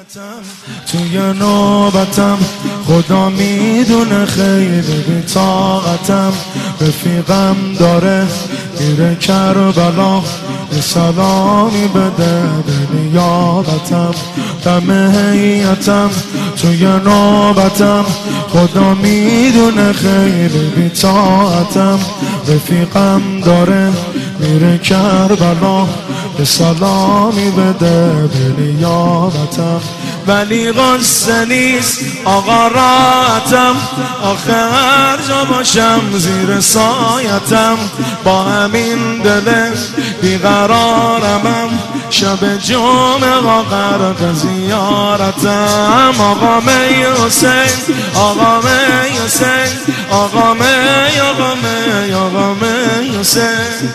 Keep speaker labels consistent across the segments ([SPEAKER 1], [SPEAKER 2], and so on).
[SPEAKER 1] توی نوبتم خدا میدونه خیلی بی‌طاقتم. رفیقم داره میره کربلا، یه سلامی بده به نیابتم. دم هیئتم توی نوبتم خدا میدونه خیلی بی‌طاقتم. رفیقم داره میره کربلا، یه سلامی بده به نیابتم. ولی غصه نیست آقا راحتم، آخه هر جا باشم زیر سایتم. با همین دل بیقرارمم، شب جمعه با غرق زیارتم. آقا می حسین، آقا می حسین، آقا می، آقا می، آقا می حسین.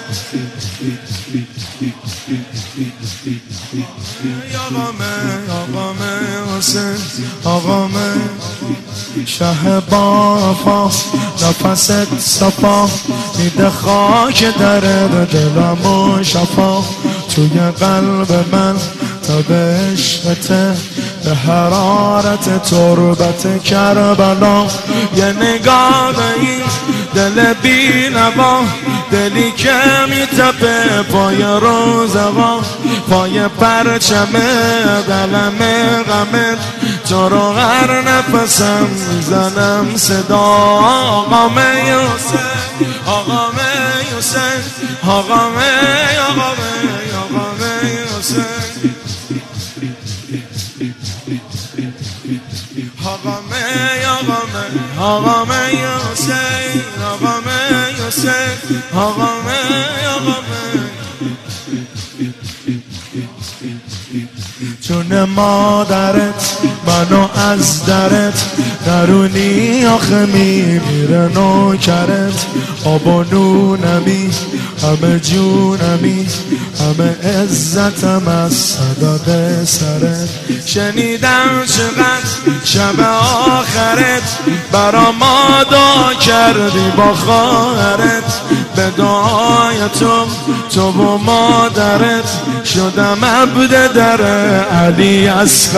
[SPEAKER 1] آقا می حسین، آقا می. شه بافا نفست صفا، میده خاک در دلم و شفا. توی قلب من تب عشقته، به حرارت تربت کربلا. یه نگاه به این دل بی نوا، دلی که میتپه پای روزوا، پای پرچم قلم غمت. تو رو هر نفسم میزنم صدا. آقا می حسین، آقا می حسین، آقا می، آقا می، آقا می حسین. آقا می، آقا می، آقا می حسین، آقا می حسین، آقا می، آقا می. جون مادرت منو از درت، درونی آخه میمیره نوکرت. آب و نونمی همه جونمی، همه عزتم از صدق سرت. شنیدم چقدر شب آخرت برا ما دعا کردی با خواهرت. به دعای تو و مادرت شدم عبد در علی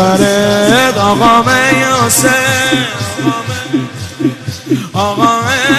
[SPEAKER 1] اصغرت. آقا می حسین، آقا می،